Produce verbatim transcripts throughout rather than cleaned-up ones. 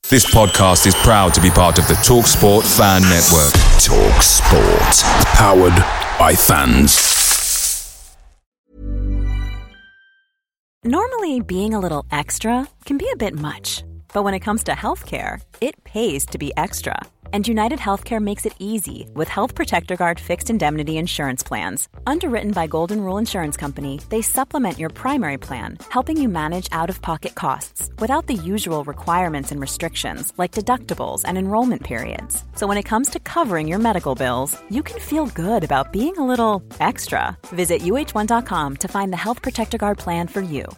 This podcast is proud to be part of the TalkSport Fan Network. TalkSport. Powered by fans. Normally, being a little extra can be a bit much. But when it comes to healthcare, it pays to be extra. And United Healthcare makes it easy with Health Protector Guard fixed indemnity insurance plans. Underwritten by Golden Rule Insurance Company, they supplement your primary plan, helping you manage out-of-pocket costs without the usual requirements and restrictions like deductibles and enrollment periods. So when it comes to covering your medical bills, you can feel good about being a little extra. Visit U H one dot com to find the Health Protector Guard plan for you.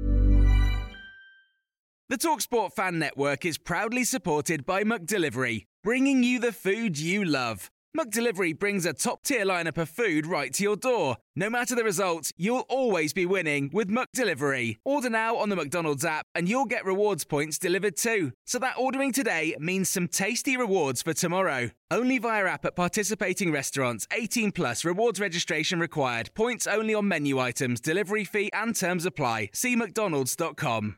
The TalkSport Fan Network is proudly supported by McDelivery, bringing you the food you love. McDelivery brings a top-tier lineup of food right to your door. No matter the result, you'll always be winning with McDelivery. Order now on the McDonald's app and you'll get rewards points delivered too. So that ordering today means some tasty rewards for tomorrow. Only via app at participating restaurants. eighteen plus, rewards registration required. Points only on menu items, delivery fee and terms apply. See mcdonalds dot com.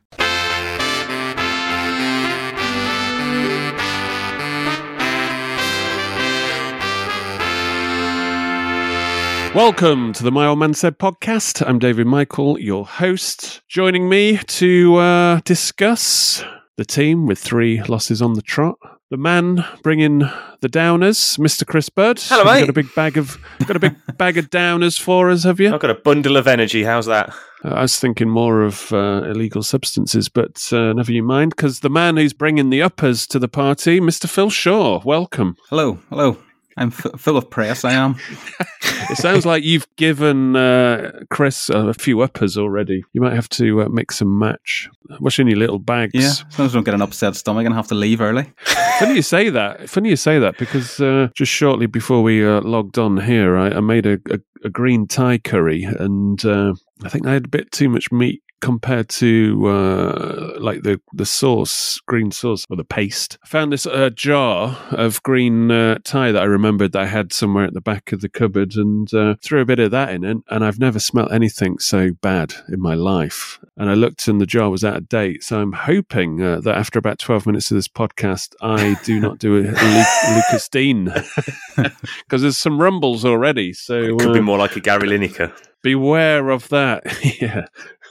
Welcome to the My Old Man Said podcast. I'm David Michael, your host. Joining me to uh, discuss the team with three losses on the trot. The man bringing the downers, Mister Chris Bird. Hello, have mate. You got a big bag of got a big bag of downers for us, have you? I've got a bundle of energy. How's that? Uh, I was thinking more of uh, illegal substances, but uh, never you mind. Because the man who's bringing the uppers to the party, Mister Phil Shaw. Welcome. Hello, hello. I'm f- full of praise, I am. It sounds like you've given uh, Chris uh, a few uppers already. You might have to uh, mix and match. What's in your little bags? Yeah, sometimes I don't get an upset stomach and have to leave early. Funny you say that. Funny you say that because uh, just shortly before we uh, logged on here, I, I made a, a, a green Thai curry, and uh, I think I had a bit too much meat compared to uh, like the, the sauce, green sauce, or the paste. I found this uh, jar of green uh, Thai that I remembered that I had somewhere at the back of the cupboard, and uh, threw a bit of that in it, and I've never smelt anything so bad in my life. And I looked and the jar was out of date, so I'm hoping uh, that after about twelve minutes of this podcast, I do not do a, a Lu- Lucas Dean, because there's some rumbles already. So It could uh, be more like a Gary Lineker. beware of that. Yeah.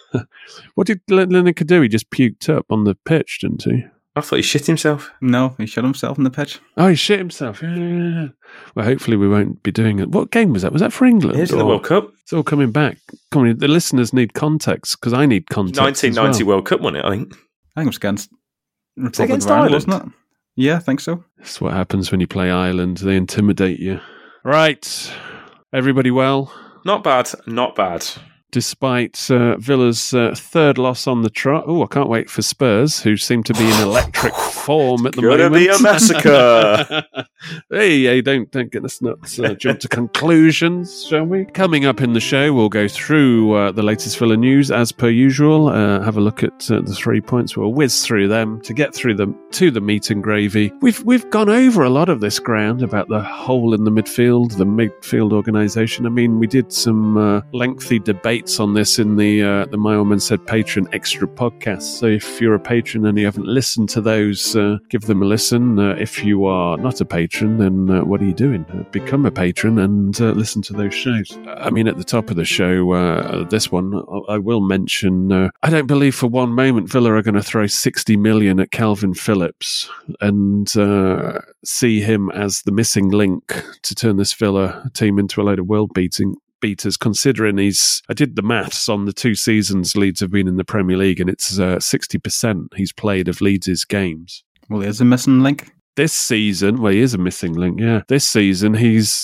What did Lineker do? He just puked up on the pitch, didn't he? I thought he shit himself. No, he shot himself in the pitch. Oh, he shit himself. Yeah, yeah, yeah. Well, hopefully we won't be doing it. What game was that? Was that for England? Here's the Or- World Cup. It's all coming back. Come on, the listeners need context, because I need context nineteen ninety as well. World Cup, wasn't it, I think? I think it was against Republic against of Ireland, Ireland? wasn't it? Yeah, I think so. That's what happens when you play Ireland. They intimidate you. Right. Everybody well? Not bad, not bad. Despite uh, Villa's uh, third loss on the trot. Oh, I can't wait for Spurs, who seem to be in electric form at the Gonna moment. be a massacre. hey, hey, don't don't get us nuts. Uh, jump to conclusions, shall we? Coming up in the show, we'll go through uh, the latest Villa news as per usual. Uh, have a look at uh, the three points. We'll whiz through them to get through them to the meat and gravy. We've we've gone over a lot of this ground about the hole in the midfield, the midfield organisation. I mean, we did some uh, lengthy debate on this in the uh, the My Old Man Said Patreon extra podcast. So if you're a patron and you haven't listened to those, uh, give them a listen. Uh, if you are not a patron, then uh, what are you doing? Uh, become a patron and uh, listen to those shows. I mean, at the top of the show, uh, this one, I, I will mention, uh, I don't believe for one moment Villa are going to throw sixty million at Calvin Phillips and uh, see him as the missing link to turn this Villa team into a load of world-beating beaters, considering he's, I did the maths on the two seasons Leeds have been in the Premier League, and it's uh, sixty percent he's played of Leeds' games. Well, there's a missing link. This season, well, he is a missing link, yeah. This season, he's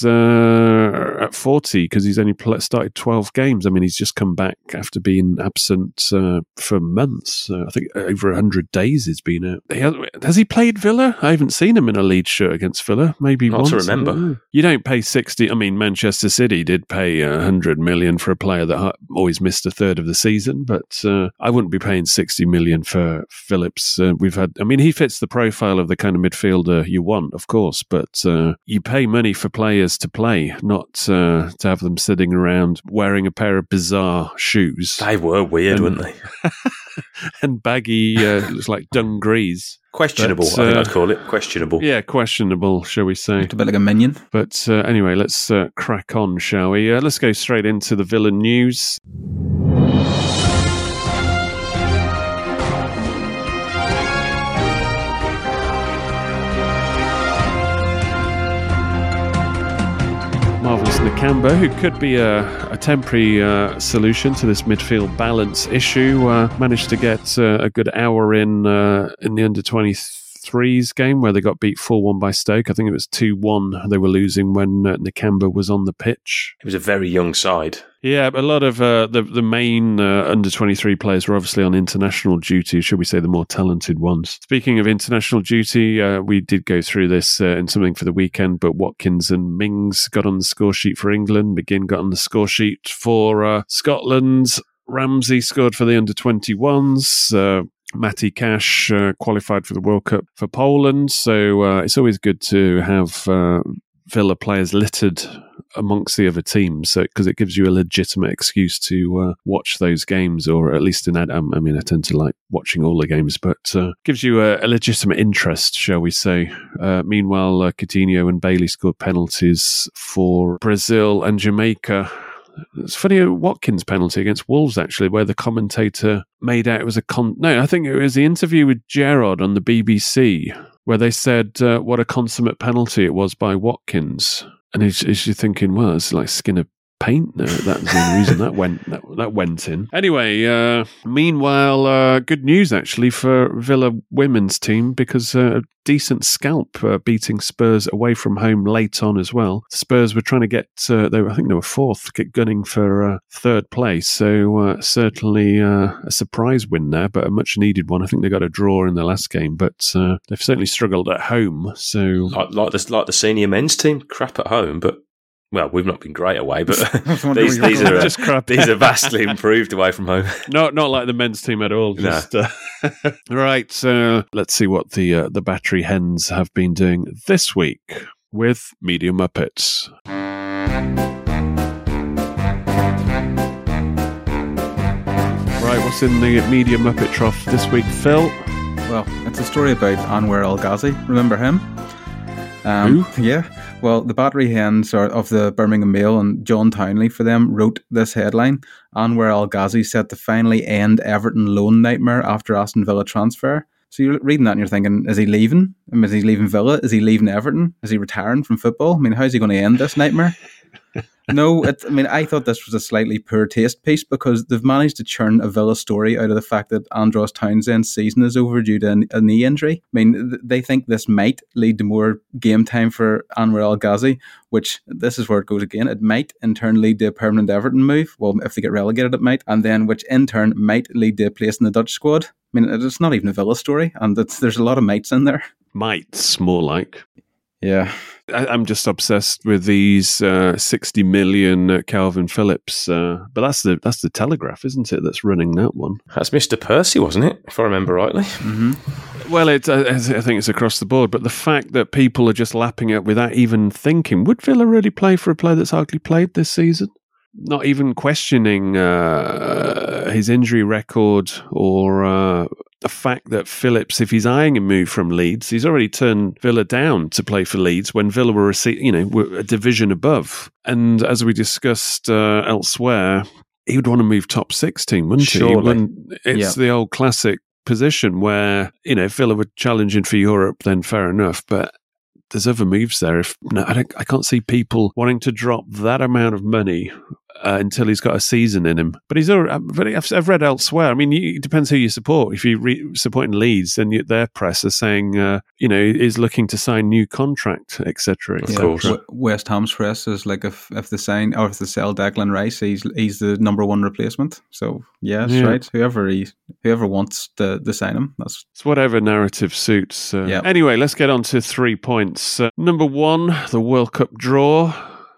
uh, at forty because he's only pl- started twelve games. I mean, he's just come back after being absent uh, for months. Uh, I think over one hundred days he's been out. He has, has he played Villa? I haven't seen him in a Leeds shirt against Villa. Maybe Not once. to remember. You don't pay sixty. I mean, Manchester City did pay uh, one hundred million for a player that ha- always missed a third of the season, but uh, I wouldn't be paying sixty million for Phillips. Uh, we've had, I mean, he fits the profile of the kind of midfielder you want, of course, but uh, you pay money for players to play, not uh, to have them sitting around wearing a pair of bizarre shoes. They were weird, And- weren't they? and baggy uh, looks like dungarees. Questionable, But, I think uh, I'd call it. Questionable. Yeah, questionable, shall we say. Looked a bit like a minion. But uh, anyway, let's uh, crack on, shall we? Uh, let's go straight into the Villa news. Marvellous Nakamba, who could be a, a temporary uh, solution to this midfield balance issue, uh, managed to get uh, a good hour in uh, in the under twenty-threes game where they got beat four one by Stoke. I think it was two one they were losing when uh, Nakamba was on the pitch. It was a very young side. Yeah, a lot of uh, the the main uh, under twenty-three players were obviously on international duty, should we say the more talented ones. Speaking of international duty, uh, we did go through this uh, in something for the weekend, but Watkins and Mings got on the score sheet for England. McGinn got on the score sheet for uh, Scotland. Ramsey scored for the under twenty-ones. Uh, Matty Cash uh, qualified for the World Cup for Poland. So uh, it's always good to have uh, Villa players littered amongst the other teams, so because it gives you a legitimate excuse to uh, watch those games, or at least in that. Um, I mean, I tend to like watching all the games, but uh, gives you a, a legitimate interest, shall we say? Uh, meanwhile, uh, Coutinho and Bailey scored penalties for Brazil and Jamaica. It's funny, a Watkins penalty against Wolves, actually, where the commentator made out it was a con. No, I think it was the interview with Gerrard on the B B C, where they said uh, what a consummate penalty it was by Watkins. And he's, he's thinking, well, it's like skin of paint. No, that's the only reason that went that, that went in. Anyway, uh, meanwhile, uh, good news actually for Villa women's team, because uh, a decent scalp uh, beating Spurs away from home late on as well. Spurs were trying to get, uh, they were, I think they were fourth, get gunning for uh, third place. So uh, certainly uh, a surprise win there, but a much needed one. I think they got a draw in the last game, but uh, they've certainly struggled at home. So Like, like, the, like the senior men's team, crap at home, but well, we've not been great away, but these, these are Just crap. these are vastly improved away from home. Not not like the men's team at all. Just, no. uh, right, so let's see what the uh, the Battery Hens have been doing this week with Media Muppets. Right, what's in the Media Muppet trough this week, Phil? Well, it's a story about Anwar El Ghazi. Remember him? Um, Who? Yeah. Well, the Battery Hens are of the Birmingham Mail, and John Townley for them wrote this headline: Anwar El Ghazi set to finally end Everton loan nightmare after Aston Villa transfer. So you're reading that and you're thinking, is he leaving? I mean, is he leaving Villa? Is he leaving Everton? Is he retiring from football? I mean, how's he going to end this nightmare? No, it, I mean, I thought this was a slightly poor taste piece, because they've managed to churn a Villa story out of the fact that Andros Townsend's season is over due to a knee injury. I mean, th- they think this might lead to more game time for Anwar El Ghazi, which, this is where it goes again, it might in turn lead to a permanent Everton move. Well, if they get relegated, it might. And then, which in turn might lead to a place in the Dutch squad. I mean, it's not even a Villa story, and it's, there's a lot of mites in there. Mites, more like. Yeah. I, I'm just obsessed with these uh, sixty million uh, Calvin Phillips, uh, but that's the that's the Telegraph, isn't it? That's running that one. That's Mister Percy, wasn't it? If I remember rightly. Mm-hmm. Well, it, uh, I think it's across the board, but the fact that people are just lapping it without even thinking, would Villa really play for a player that's hardly played this season? Not even questioning uh, his injury record, or uh, the fact that Phillips, if he's eyeing a move from Leeds, he's already turned Villa down to play for Leeds when Villa were a, you know, were a division above. And as we discussed uh, elsewhere, he would want to move top sixteen, wouldn't Surely. he? When it's Yeah. the old classic position where, you know, if Villa were challenging for Europe, then fair enough, but there's other moves there. If no, I, don't, I can't see people wanting to drop that amount of money uh, until he's got a season in him. But he's already, but I've, I've read elsewhere. I mean, you, it depends who you support. If you're re- supporting Leeds, then you, their press are saying, uh, you know, is looking to sign new contract, et cetera, et Of cetera. course. W- West Ham's press is like, if if they sign or if they sell Declan Rice, he's he's the number one replacement. So yeah, that's Yeah. right. Whoever he whoever wants to, to sign him, that's It's whatever narrative suits. Uh, Yeah. Anyway, let's get on to three points. Uh, number one, the World Cup draw.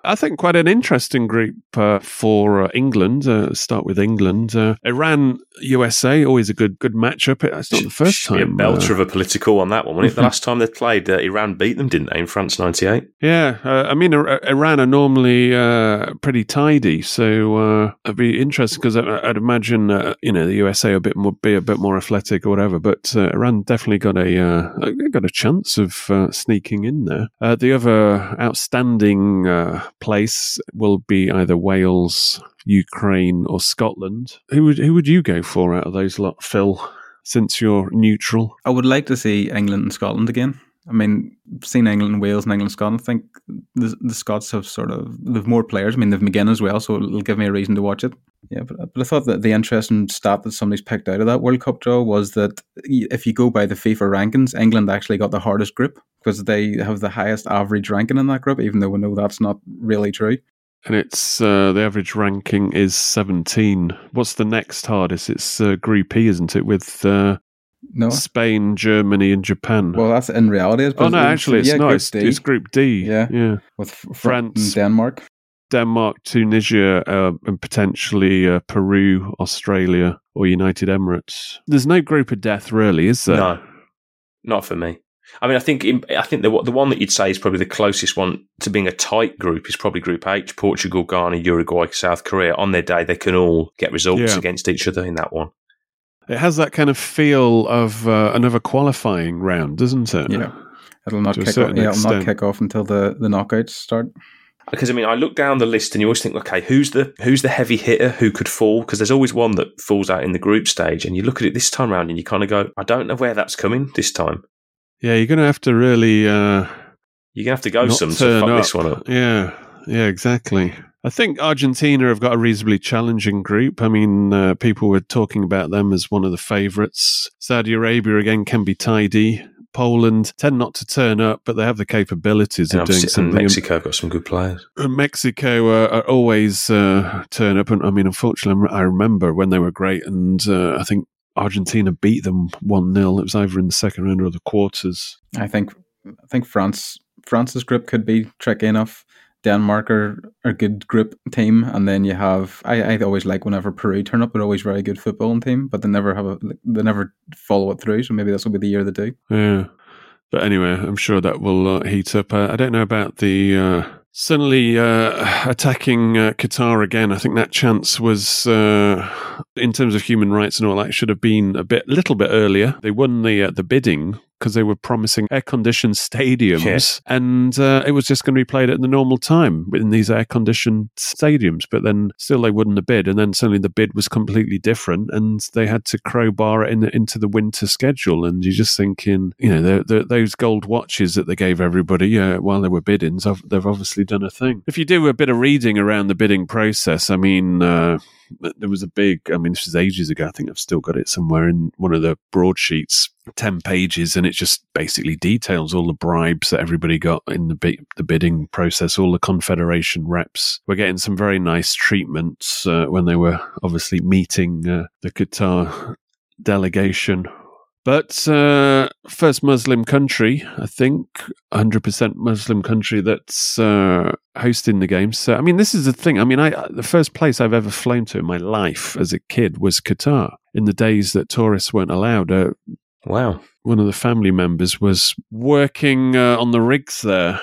I think quite an interesting group uh, for uh, England. Uh, start with England. Uh, Iran, U S A, always a good good matchup. It's not the first Should time. Be a belter uh, of a political on that one, wasn't it? The last time they played, uh, Iran beat them, didn't they, in France ninety-eight? Yeah, uh, I mean, uh, Iran are normally uh, pretty tidy, so uh, it'd be interesting because I'd imagine uh, you know the U S A a bit more be a bit more athletic or whatever, but uh, Iran definitely got a uh, got a chance of uh, sneaking in there. Uh, the other outstanding uh, place will be either Wales, Ukraine, or Scotland. Who would who would you go for out of those lot, Phil? Since you're neutral, I would like to see England and Scotland again. I mean, seen England and Wales and England and Scotland. I think the, the Scots have sort of they've more players. I mean, they've McGinn as well, so it'll give me a reason to watch it. Yeah, but, but I thought that the interesting stat that somebody's picked out of that World Cup draw was that if you go by the FIFA rankings, England actually got the hardest group because they have the highest average ranking in that group, even though we know that's not really true. And it's uh, the average ranking is seventeen. What's the next hardest? It's uh, Group E, isn't it? With uh, no Spain, Germany, and Japan. Well, that's in reality. It's oh no, actually, it's yeah, not. Group It's, D. it's Group D. Yeah, yeah. With France, France, and Denmark, Denmark, Tunisia, uh, and potentially uh, Peru, Australia, or United Emirates. There's no group of death, really, is there? No, not for me. I mean, I think I think the the one that you'd say is probably the closest one to being a tight group is probably Group H: Portugal, Ghana, Uruguay, South Korea. On their day, they can all get results Yeah. against each other in that one. It has that kind of feel of uh, another qualifying round, doesn't it? yeah, it'll not To a kick off. certain Yeah, it'll not extent. kick off until the, the knockouts start. Because I mean, I look down the list and you always think, okay, who's the who's the heavy hitter who could fall? Because there's always one that falls out in the group stage, and you look at it this time around and you kind of go, I don't know where that's coming this time. Yeah, you're going to have to really uh, You're gonna have to go not some to turn fuck up. this one up. Yeah, yeah, exactly. I think Argentina have got a reasonably challenging group. I mean, uh, people were talking about them as one of the favourites. Saudi Arabia, again, can be tidy. Poland tend not to turn up, but they have the capabilities And of doing obviously- and something. Mexico have got some good players. And Mexico uh, are always uh, turn up. And I mean, unfortunately, I remember when they were great, and uh, I think Argentina beat them one nil. It was either in the second round or the quarters. I think I think France France's group could be tricky enough. Denmark are, are a good group team, and then you have I, I always like whenever Peru turn up. They're always very good footballing team, but they never have a they never follow it through. So maybe this will be the year they do. Yeah. But anyway, I'm sure that will uh, heat up. Uh, I don't know about the uh, suddenly uh, attacking uh, Qatar again. I think that chance was, uh, in terms of human rights and all that, should have been a bit, little bit earlier. They won the uh, the bidding because they were promising air-conditioned stadiums, Yes. and uh, it was just going to be played at the normal time in these air-conditioned stadiums. But then still they wouldn't have bid, and then suddenly the bid was completely different, and they had to crowbar it in, into the winter schedule. And you're just thinking, you know, the, the, those gold watches that they gave everybody uh, while they were bidding, so they've obviously done a thing. If you do a bit of reading around the bidding process, I mean, uh, there was a big, I mean, this was ages ago. I think I've still got it somewhere in one of the broadsheets, ten pages, and it just basically details all the bribes that everybody got in the bi- the bidding process. All the Confederation reps were getting some very nice treatments uh, when they were obviously meeting uh, the Qatar delegation. But uh, first Muslim country, I think, one hundred percent Muslim country that's uh, hosting the games. So, I mean, this is the thing. I mean, I the first place I've ever flown to in my life as a kid was Qatar, in the days that tourists weren't allowed. Uh, Wow. one of the family members was working uh, on the rigs there,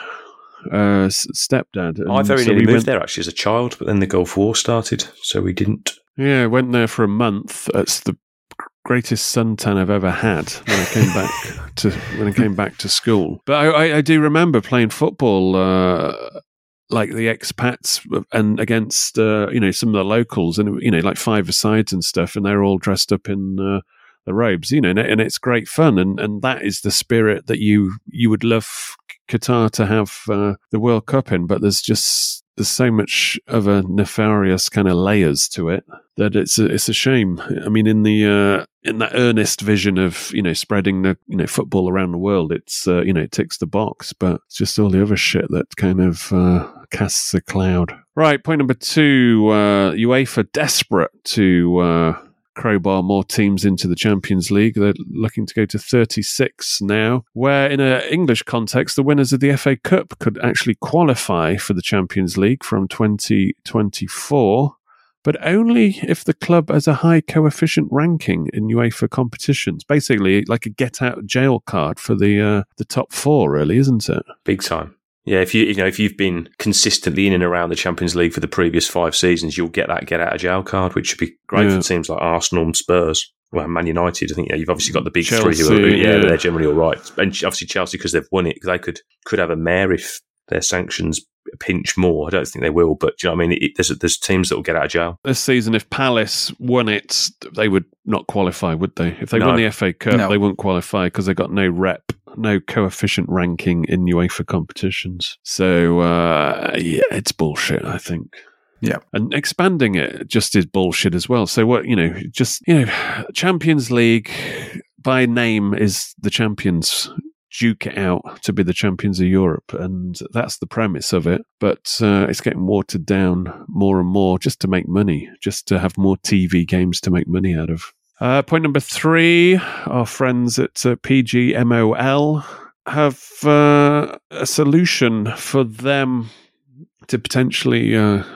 uh, s- stepdad. I And very so nearly we moved went, there actually as a child, but then the Gulf War started, so we didn't. Yeah, went there for a month. It's the greatest suntan I've ever had when I came back to when I came back to school. But I, I, I do remember playing football, uh, like the expats, and against uh, you know some of the locals, and you know like five-a-sides and stuff, and they're all dressed up in uh, the robes, you know, and, and it's great fun, and, and that is the spirit that you you would love Qatar to have uh, the World Cup in. But there's just there's so much of a nefarious kind of layers to it that it's a, it's a shame. I mean, in the uh, in that earnest vision of you know spreading the you know football around the world, it's uh, you know it ticks the box, but it's just all the other shit that kind of uh, casts a cloud. Right, point number two: uh, UEFA desperate to uh, crowbar more teams into the Champions League. They're looking to go to thirty-six now, where in an English context, the winners of the F A Cup could actually qualify for the Champions League from twenty twenty-four, but only if the club has a high coefficient ranking in UEFA competitions. Basically, like a get-out-of-jail card for the uh, the top four, really, isn't it? Big time. Yeah, if you you know if you've been consistently in and around the Champions League for the previous five seasons, you'll get that get out of jail card, which would be great yeah. for teams like Arsenal and Spurs. Well, Man United, I think yeah, you've obviously got the big Chelsea, three who are yeah, yeah. they're generally all right, and obviously Chelsea because they've won it, they could could have a mare if their sanctions pinch more. I don't think they will, but do you know what I mean? It, there's there's teams that will get out of jail this season. If Palace won it, they would not qualify, would they? If they No. won the F A Cup, No. they wouldn't qualify because they got no rep, no coefficient ranking in UEFA competitions. So uh, yeah, it's bullshit, I think. Yeah. And expanding it just is bullshit as well. So what, you know, just, you know, Champions League by name is the champions. Duke it out to be the champions of Europe, and that's the premise of it. But uh, it's getting watered down more and more just to make money, just to have more T V games to make money out of. Uh, point number three, our friends at uh, P G M O L have uh, a solution for them to potentially uh,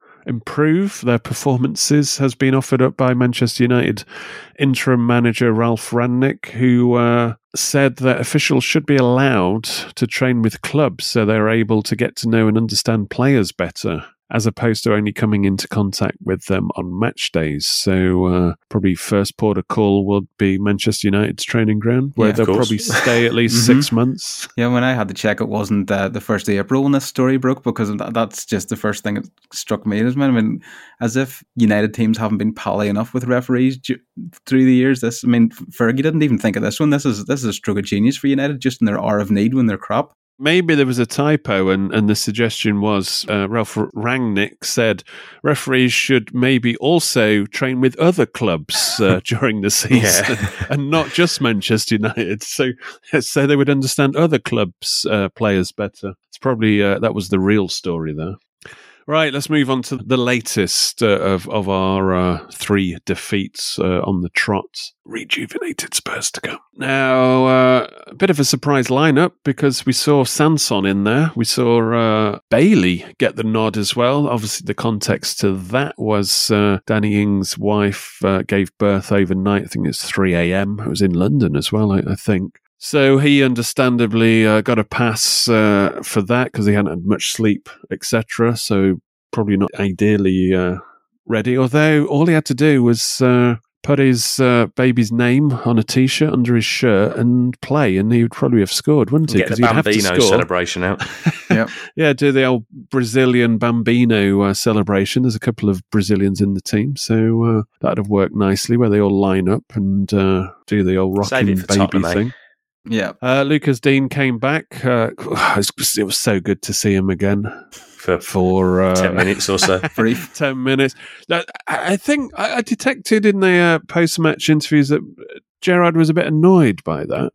improve their performances has been offered up by Manchester United interim manager Ralph Rangnick, who uh, said that officials should be allowed to train with clubs so they're able to get to know and understand players better, as opposed to only coming into contact with them on match days. So uh, probably first port of call would be Manchester United's training ground, where Yeah, of they'll course. probably stay at least Mhm. six months. Yeah, when I had to check, it wasn't uh, the first of April when this story broke, because that, that's just the first thing that struck me. As I mean, as if United teams haven't been pally enough with referees ju- through the years. This, I mean, Fergie didn't even think of this one. This is this is a stroke of genius for United, just in their hour of need when they're crap. Maybe there was a typo, and, and the suggestion was uh, Ralph Rangnick said referees should maybe also train with other clubs uh, during the season, and not just Manchester United. So, so they would understand other clubs' uh, players better. It's probably uh, that was the real story there. Right, let's move on to the latest uh, of of our uh, three defeats uh, on the trot. Rejuvenated Spurs to come. Now, uh, a bit of a surprise lineup because we saw Sanson in there. We saw uh, Bailey get the nod as well. Obviously, the context to that was uh, Danny Ings' wife uh, gave birth overnight. I think it's three a.m. It was in London as well, I, I think. So he understandably uh, got a pass uh, for that because he hadn't had much sleep, et cetera. So probably not ideally uh, ready. Although all he had to do was uh, put his uh, baby's name on a T-shirt under his shirt and play, and he would probably have scored, wouldn't he? Get the he'd have to Bambino score. celebration out. Yep. Yeah, do the old Brazilian Bambino uh, celebration. There's a couple of Brazilians in the team, so uh, that'd have worked nicely where they all line up and uh, do the old Save rocking it for baby Tottenham, eh? Yeah. thing. Uh, Lucas Dean came back. Uh, it, was, it was so good to see him again For for uh, ten minutes or so. Brief. ten minutes. That, I I think I I detected in the uh, post-match interviews that Gerrard was a bit annoyed by that.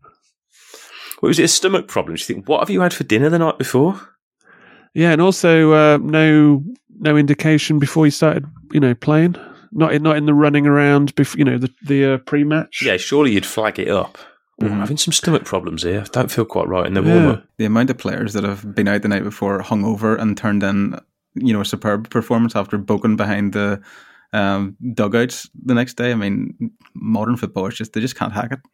What was it, a stomach problem? Do you think, what have you had for dinner the night before? Yeah, and also uh, no no indication before he started, you know, playing. Not in, not in the running around before, you know, the the uh, pre-match. Yeah, surely you'd flag it up. Oh, I'm Mhm. having some stomach problems here. I don't feel quite right in the Yeah. warm-up. The amount of players that have been out the night before, hungover, and turned in, you know, a superb performance after boking behind the um, dugouts the next day. I mean, modern football is just they just can't hack it.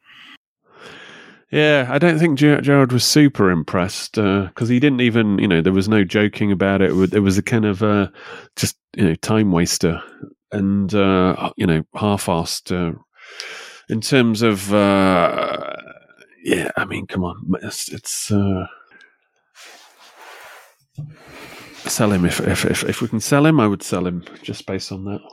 Yeah, I don't think Ger- Gerrard was super impressed because he didn't even, you know, there was no joking about it. It was a kind of uh, just, you know, time waster and, uh, you know, half-assed uh, in terms of, uh, yeah, I mean, come on. It's, it's uh, sell him. If, if, if, if we can sell him, I would sell him just based on that.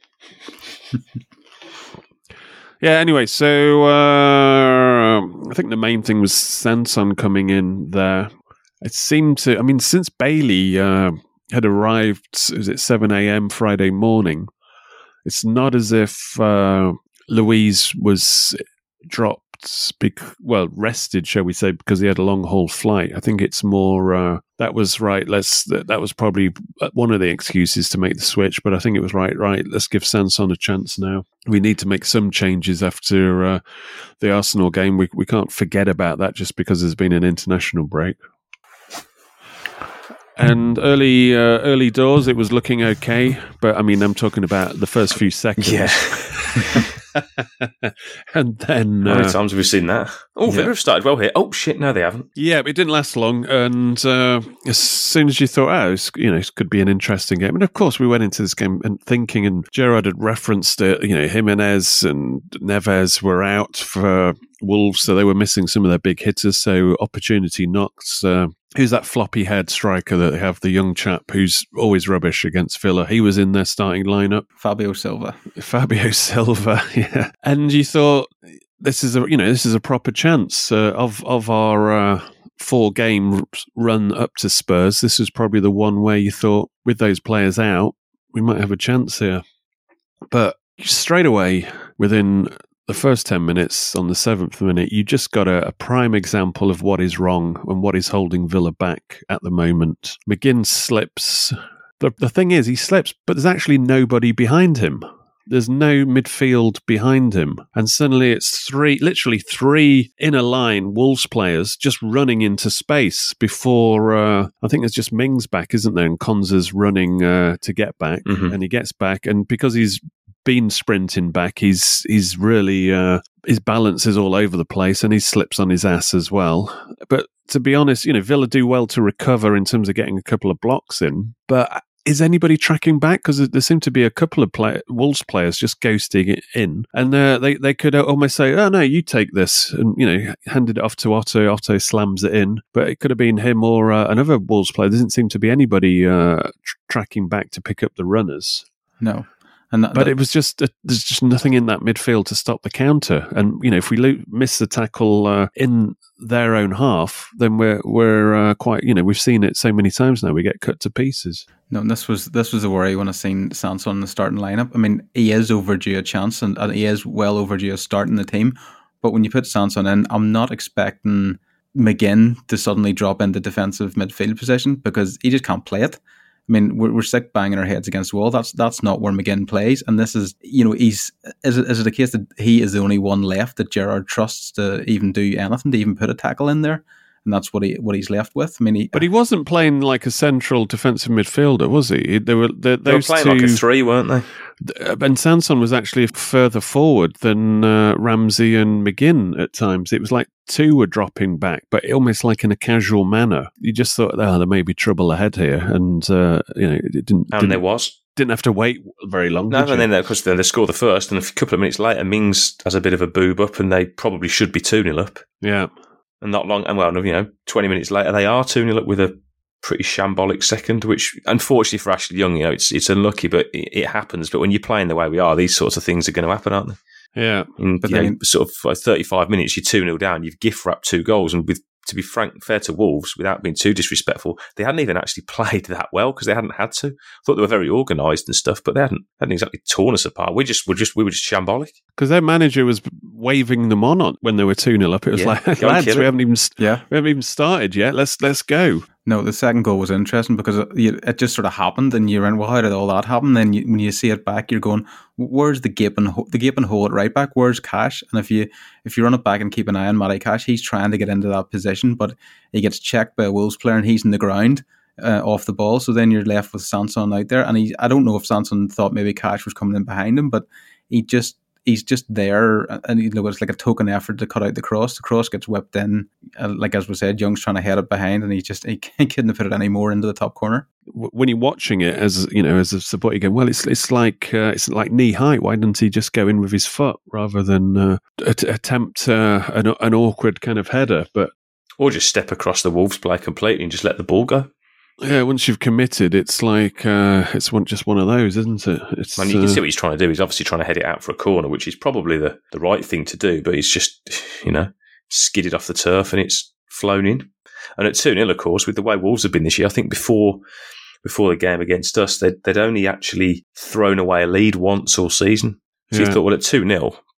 Yeah, anyway, so uh, I think the main thing was Sanson coming in there. It seemed to, I mean, since Bailey uh, had arrived, was it seven a.m. Friday morning, it's not as if uh, Louise was dropped bec- well, rested, shall we say, because he had a long haul flight. I think it's more, uh, that was right, let's, that, that was probably one of the excuses to make the switch, but I think it was right, right, let's give Sanson a chance now. We need to make some changes after uh, the Arsenal game. We, we can't forget about that just because there's been an international break. And early uh, early doors, it was looking okay. But, I mean, I'm talking about the first few seconds. Yeah. And then... How many uh, times have we seen that? Oh, Villa yeah. have started well here. Oh, shit, no, they haven't. Yeah, but it didn't last long. And uh, as soon as you thought, oh, it's, you know, it could be an interesting game. And, of course, we went into this game and thinking, and Gerrard had referenced it, you know, Jimenez and Neves were out for Wolves, so they were missing some of their big hitters. So opportunity knocks... Uh, Who's that floppy head striker that they have, the young chap who's always rubbish against Villa? He was in their starting lineup. Fabio Silva. Fabio Silva, yeah. And you thought, this is a, you know, this is a proper chance uh, of of our uh, four game run up to Spurs. This was probably the one where you thought, with those players out, we might have a chance here. But straight away, within the first ten minutes, on the seventh minute, you just got a, a prime example of what is wrong and what is holding Villa back at the moment. McGinn slips. The, the thing is, he slips, but there's actually nobody behind him. There's no midfield behind him. And suddenly it's three, literally three inner line Wolves players just running into space before, uh, I think there's just Mings back, isn't there? And Konza's running uh, to get back. Mm-hmm. And he gets back. And because he's been sprinting back, he's he's really uh, his balance is all over the place, and he slips on his ass as well. But to be honest, you know, Villa do well to recover in terms of getting a couple of blocks in. But is anybody tracking back? Because there seem to be a couple of play- Wolves players just ghosting it in, and uh, they they could almost say, "Oh no, you take this," and you know, handed it off to Otto. Otto slams it in, but it could have been him or uh, another Wolves player. There doesn't seem to be anybody uh, tr- tracking back to pick up the runners. No. And that, but that, it was just, uh, there's just nothing in that midfield to stop the counter. And, you know, if we lo- miss the tackle uh, in their own half, then we're, we're uh, quite, you know, we've seen it so many times now, we get cut to pieces. No, and this was this was a worry when I seen Sanson in the starting lineup. I mean, he is overdue a chance, and, and he is well overdue a start in the team. But when you put Sanson in, I'm not expecting McGinn to suddenly drop into defensive midfield position, because he just can't play it. I mean, we're, we're sick banging our heads against the wall. That's that's not where McGinn plays. And this is, you know, he's is it, is it a case that he is the only one left that Gerrard trusts to even do anything, to even put a tackle in there? And that's what he what he's left with. I mean, he, but he wasn't playing like a central defensive midfielder, was he? They were they, they were playing two, like a three, weren't they? And Sanson was actually further forward than uh, Ramsey and McGinn at times. It was like two were dropping back, but almost like in a casual manner. You just thought, oh, there may be trouble ahead here, and uh, you know, it didn't. And didn't, there was. Didn't have to wait very long. No, did and you? then of course they score the first, and a couple of minutes later, Mings has a bit of a boob up, and they probably should be two nil up. Yeah. And not long, and well, you know, twenty minutes later, they are two nil up with a pretty shambolic second, which unfortunately for Ashley Young, you know, it's it's unlucky, but it, it happens. But when you're playing the way we are, these sorts of things are going to happen, aren't they? Yeah. And, but then, know, sort of like thirty-five minutes, you're two nil down, you've gift wrapped two goals, and with, to be frank, fair to Wolves, without being too disrespectful, they hadn't even actually played that well because they hadn't had to. I thought they were very organised and stuff, but they hadn't hadn't exactly torn us apart. We just were just we were just shambolic because their manager was waving them on, on when they were two nil up. It was yeah, like, lads, we haven't even yeah. we haven't even started yet. Let's let's go. No, the second goal was interesting because it, it just sort of happened, and you went, well, how did all that happen? Then you, when you see it back, you're going, where's the gaping ho- the gaping hole at right back? Where's Cash? And if you if you run it back and keep an eye on Matty Cash, he's trying to get into that position, but he gets checked by a Wolves player, and he's in the ground uh, off the ball. So then you're left with Sanson out there, and he I don't know if Sanson thought maybe Cash was coming in behind him, but he just. He's just there, and you know, it's like a token effort to cut out the cross. The cross gets whipped in, uh, like as we said, Young's trying to head it behind, and he just he couldn't put it any more into the top corner. When you're watching it, as you know, as a supporter, you go, well, it's it's like uh, it's like knee height. Why didn't he just go in with his foot rather than uh, at- attempt uh, an, an awkward kind of header? But or just step across the Wolves player completely and just let the ball go. Yeah, once you've committed, it's like uh, it's one, just one of those, isn't it? It's, Man, you can uh, see what he's trying to do. He's obviously trying to head it out for a corner, which is probably the, the right thing to do, but he's just, you know, skidded off the turf and it's flown in. And at two nil, of course, with the way Wolves have been this year, I think before before the game against us, they'd, they'd only actually thrown away a lead once all season. So yeah. you thought, well, at two nil,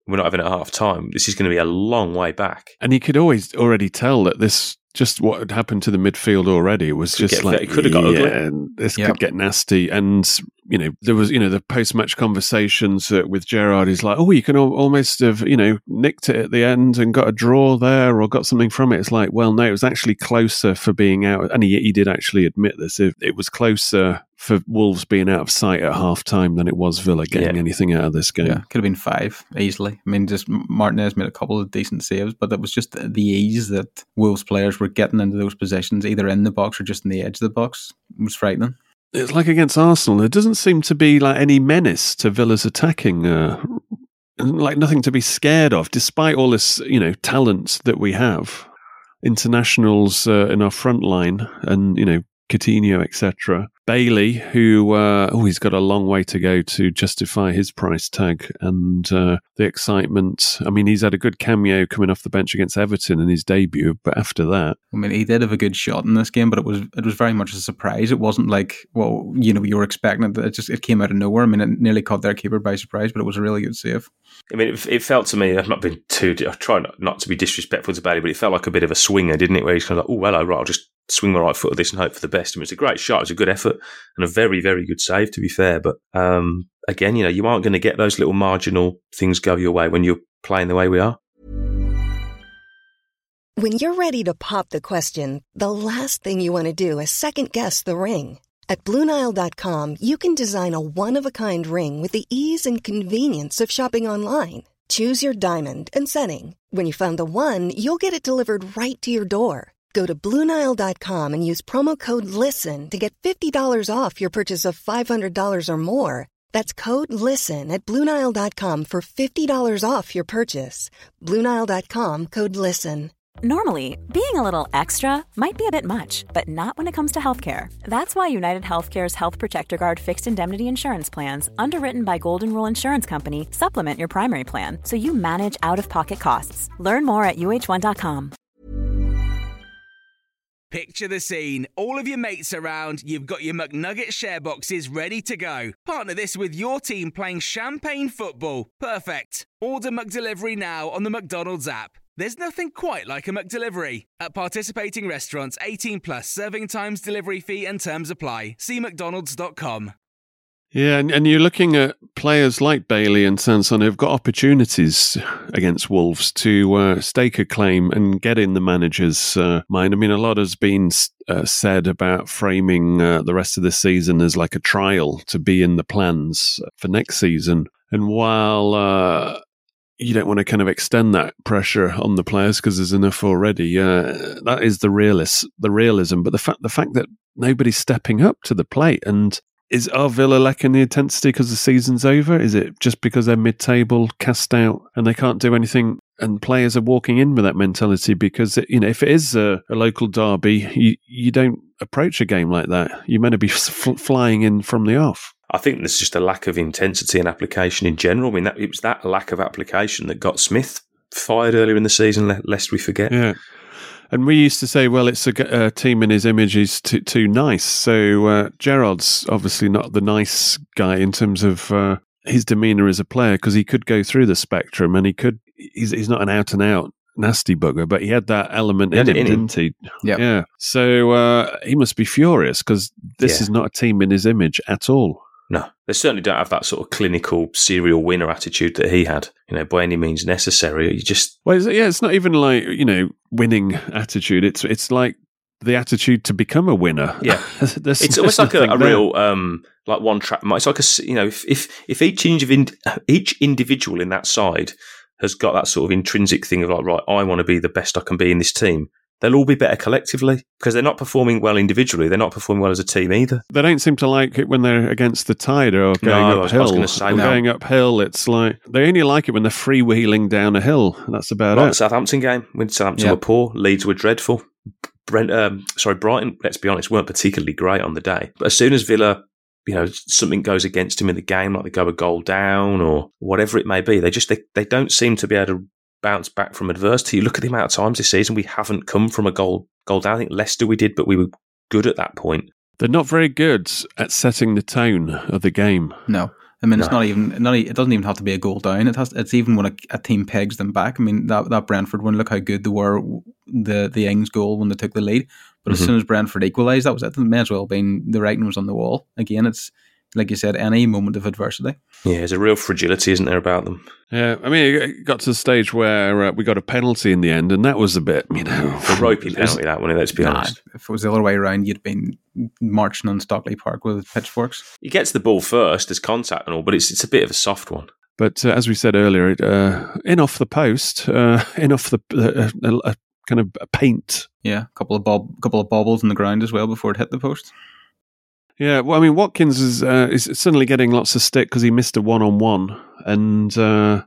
we're not having it at half time, this is going to be a long way back. And you could always already tell that this, just what had happened to the midfield already was Could just get- like, it could have got ugly. yeah, this Yep. could get nasty. And, you know, there was, you know, the post-match conversations uh, with Gerrard. He's like, oh, you can al- almost have, you know, nicked it at the end and got a draw there or got something from it. It's like, well, no, it was actually closer for being out. And he, he did actually admit this. It, it was closer for Wolves being out of sight at half-time than it was Villa getting Yeah. anything out of this game. Yeah, could have been five easily. I mean, just Martinez made a couple of decent saves, but it was just the ease that Wolves players were getting into those positions, either in the box or just in the edge of the box. It was frightening. It's like against Arsenal. There doesn't seem to be like any menace to Villa's attacking, uh, like nothing to be scared of, despite all this, you know, talent that we have. Internationals uh, in our front line, and you know, Coutinho, et cetera. Bailey, who uh, oh, he's got a long way to go to justify his price tag, and uh, the excitement. I mean, he's had a good cameo coming off the bench against Everton in his debut, but after that, I mean, he did have a good shot in this game, but it was it was very much a surprise. It wasn't like, well, you know, you were expecting it. It just it came out of nowhere. I mean, it nearly caught their keeper by surprise, but it was a really good save. I mean, it, it felt to me, I've not been too, I try not, not to be disrespectful to Bailey, but it felt like a bit of a swinger, didn't it? Where he's kind of like, oh, hello, right, I'll just swing my right foot at this and hope for the best. I mean, it's a great shot, it's a good effort, and a very, very good save, to be fair. But um, again, you know, you aren't going to get those little marginal things go your way when you're playing the way we are. When you're ready to pop the question, the last thing you want to do is second-guess the ring. At Blue Nile dot com, you can design a one-of-a-kind ring with the ease and convenience of shopping online. Choose your diamond and setting. When you find the one, you'll get it delivered right to your door. Go to Blue Nile dot com and use promo code LISTEN to get fifty dollars off your purchase of five hundred dollars or more. That's code LISTEN at Blue Nile dot com for fifty dollars off your purchase. Blue Nile dot com, code LISTEN. Normally, being a little extra might be a bit much, but not when it comes to healthcare. That's why United Healthcare's Health Protector Guard fixed indemnity insurance plans, underwritten by Golden Rule Insurance Company, supplement your primary plan so you manage out-of-pocket costs. Learn more at U H one dot com. Picture the scene. All of your mates around, you've got your McNugget share boxes ready to go. Partner this with your team playing champagne football. Perfect. Order McDelivery now on the McDonald's app. There's nothing quite like a McDelivery. At participating restaurants, eighteen plus, serving times, delivery fee and terms apply. See mcdonalds dot com. yeah, and, and you're looking at players like Bailey and Sanson who've got opportunities against Wolves to uh, stake a claim and get in the manager's uh, mind. I mean, a lot has been uh, said about framing uh, the rest of the season as like a trial to be in the plans for next season. And while uh, you don't want to kind of extend that pressure on the players because there's enough already, uh, that is the realist, the realism. But the fact, the fact that nobody's stepping up to the plate, and is our Villa lacking the intensity because the season's over? Is it just because they're mid-table, cast out, and they can't do anything? And players are walking in with that mentality because, you know, if it is a, a local derby, you you don't approach a game like that. You're meant to be f- flying in from the off. I think there's just a lack of intensity and application in general. I mean, that, it was that lack of application that got Smith fired earlier in the season, lest we forget. Yeah. And we used to say, well, it's a, a team in his image is too, too nice. So uh, Gerrard's obviously not the nice guy in terms of uh, his demeanour as a player, because he could go through the spectrum and he could, he's, he's not an out-and-out nasty bugger, but he had that element He in had him, it in him. didn't he? Yep. Yeah. So uh, he must be furious because this Yeah. is not a team in his image at all. No, they certainly don't have that sort of clinical serial winner attitude that he had, you know, by any means necessary. You just... Well, it's, yeah, it's not even like, you know, winning attitude. It's it's like the attitude to become a winner. Yeah. There's- It's almost there's like a, a nothing there. real, um, like one track. It's like a, s- you know, if if, if each indiv- each individual in that side has got that sort of intrinsic thing of like, right, I want to be the best I can be in this team, they'll all be better collectively because they're not performing well individually. They're not performing well as a team either. They don't seem to like it when they're against the tide or going No, I was- I was uphill. gonna say Or no. going uphill, it's like they only like it when they're freewheeling down a hill. That's about Like the it. Southampton game, when Southampton Yeah. were poor, Leeds were dreadful. Brent, um, sorry, Brighton, let's be honest, weren't particularly great on the day. But as soon as Villa, you know, something goes against them in the game, like they go a goal down or whatever it may be, they just they, they don't seem to be able to bounce back from adversity. You look at the amount of times this season we haven't come from a goal goal down. I think Leicester we did, but we were good at that point. They're not very good at setting the tone of the game. No. I mean, No. it's not even not. e- It doesn't even have to be a goal down. It has. It's even when a, a team pegs them back. I mean, that that Brentford one. Look how good they were. The the Ings goal when they took the lead. But as Mhm. soon as Brentford equalised, that was it. It may as well have been the writing was on the wall. Again, it's like you said, any moment of adversity. Yeah, there's a real fragility, isn't there, about them? Yeah, I mean, it got to the stage where uh, we got a penalty in the end, and that was a bit, you know, A ropey penalty, that one, let's be Nah, honest. if it was the other way around, you'd been marching on Stockley Park with pitchforks. He gets the ball first, there's contact and all, but it's it's a bit of a soft one. But uh, as we said earlier, it, uh, in off the post, uh, in off the uh, a, a kind of a paint. Yeah, a couple of bob, couple of bobbles in the ground as well before it hit the post. Yeah, well, I mean, Watkins is uh, is suddenly getting lots of stick because he missed a one on one, and uh,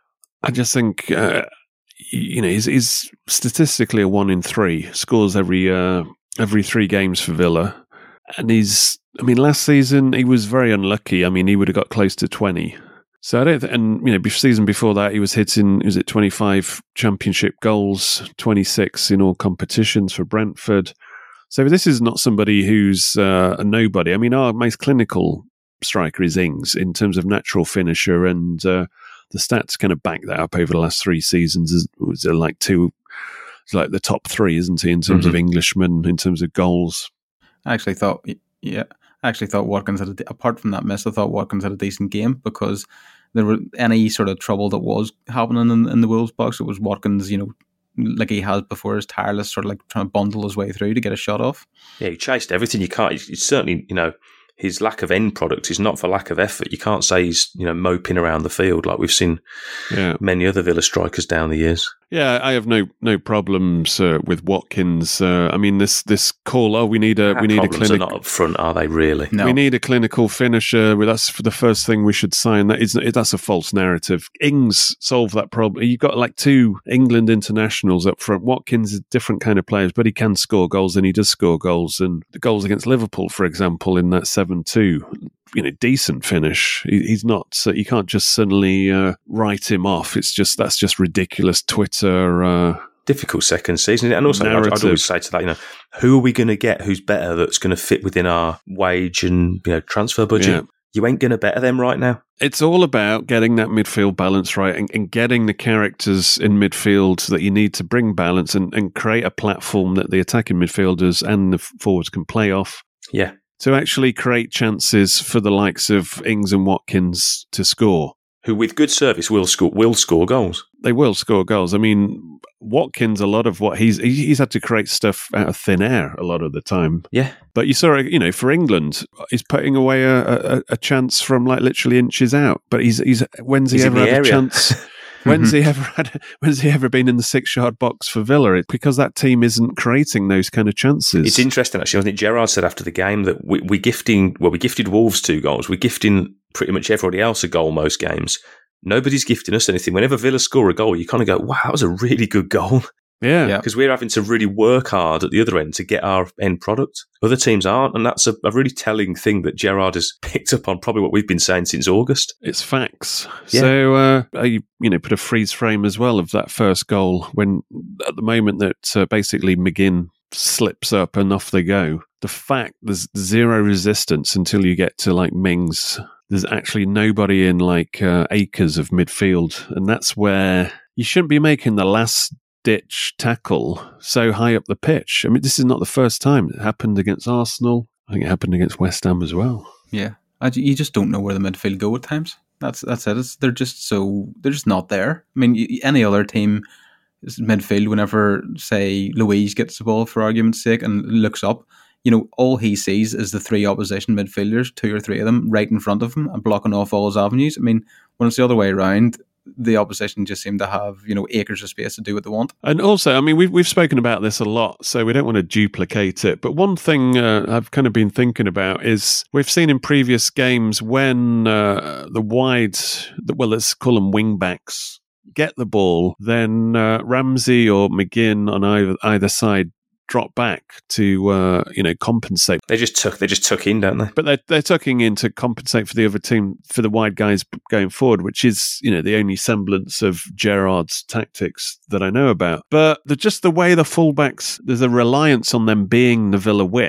I just think uh, you know he's, he's statistically a one in three, scores every uh, every three games for Villa, and he's. I mean, last season he was very unlucky. I mean, he would have got close to twenty. So I don't, th- and you know, season before that he was hitting, was it twenty-five championship goals, twenty-six in all competitions for Brentford. So this is not somebody who's uh, a nobody. I mean, our most clinical striker is Ings in terms of natural finisher, and uh, the stats kind of back that up over the last three seasons. It was like two, it's like the top three, isn't he, in terms Mm-hmm. of Englishmen, in terms of goals. I actually thought, yeah, I actually thought Watkins had, a, apart from that miss, I thought Watkins had a decent game because there were any sort of trouble that was happening in, in the Wolves box. It was Watkins, you know, like he has before, is tireless, sort of like trying to bundle his way through to get a shot off. Yeah, he chased everything. You can't, it's certainly, you know, his lack of end product is not for lack of effort. You can't say he's, you know, moping around the field like we've seen Yeah. many other Villa strikers down the years. Yeah, I have no no problems uh, with Watkins. Uh, I mean, this this call. Oh, we need a Our we need a problems are clinic. not up front, are they really? No, We need a clinical finisher. Well, that's the first thing we should sign. That is that's a false narrative. Ings solved that problem. You've got like two England internationals up front. Watkins is a different kind of players, but he can score goals, and he does score goals. And the goals against Liverpool, for example, in that seven two, you know, decent finish. He, he's not. So you can't just suddenly uh, write him off. It's just that's just ridiculous Twitter. Uh, Difficult second season. And also, I'd, I'd Narrative. always say to that, you know, who are we going to get who's better that's going to fit within our wage and, you know, transfer budget? Yeah. You ain't going to better them right now. It's all about getting that midfield balance right and, and getting the characters in midfield that you need to bring balance and, and create a platform that the attacking midfielders and the forwards can play off Yeah. to actually create chances for the likes of Ings and Watkins to score. Who with good service will score will score goals. They will score goals. I mean, Watkins, a lot of what he's he's had to create stuff out of thin air a lot of the time. Yeah. But you saw, you know, for England, he's putting away a, a, a chance from like literally inches out. But he's he's when's he He's in ever the had a area. chance? When's he ever had? When's he ever been in the six-yard box for Villa? It's because that team isn't creating those kind of chances. It's interesting, actually. I think Gerrard said after the game that we, we gifting, well, we gifted Wolves two goals. We're gifting pretty much everybody else a goal most games. Nobody's gifting us anything. Whenever Villa score a goal, you kind of go, wow, that was a really good goal. yeah. Yeah. Because we're having to really work hard at the other end to get our end product. Other teams aren't. And that's a, a really telling thing that Gerrard has picked up on, probably what we've been saying since August. It's facts. Yeah. So, uh, I, you know, put a freeze frame as well of that first goal when, at the moment that uh, basically McGinn slips up and off they go. The fact there's zero resistance until you get to like Mings. There's actually nobody in like uh, acres of midfield, and that's where you shouldn't be making the last ditch tackle so high up the pitch. I mean, this is not the first time. It happened against Arsenal. I think it happened against West Ham as well. yeah, I, you just don't know where the midfield go at times. That's that's it. It's, they're just so they're just not there. I mean, y- any other team midfield, whenever say Louise gets the ball for argument's sake and looks up, you know, all he sees is the three opposition midfielders, two or three of them, right in front of him and blocking off all his avenues. I mean, when it's the other way around, the opposition just seem to have, you know, acres of space to do what they want. And also, I mean, we've we've spoken about this a lot, so we don't want to duplicate it. But one thing uh, I've kind of been thinking about is we've seen in previous games when uh, the wide, well, let's call them wing backs, get the ball, then uh, Ramsey or McGinn on either either side drop back to uh, you know compensate. They just tuck, they just tuck in, don't they? But they're, they're tucking in to compensate for the other team, for the wide guys going forward, which is, you know, the only semblance of Gerrard's tactics that I know about. But the, just the way the fullbacks, there's a reliance on them being the Villa width.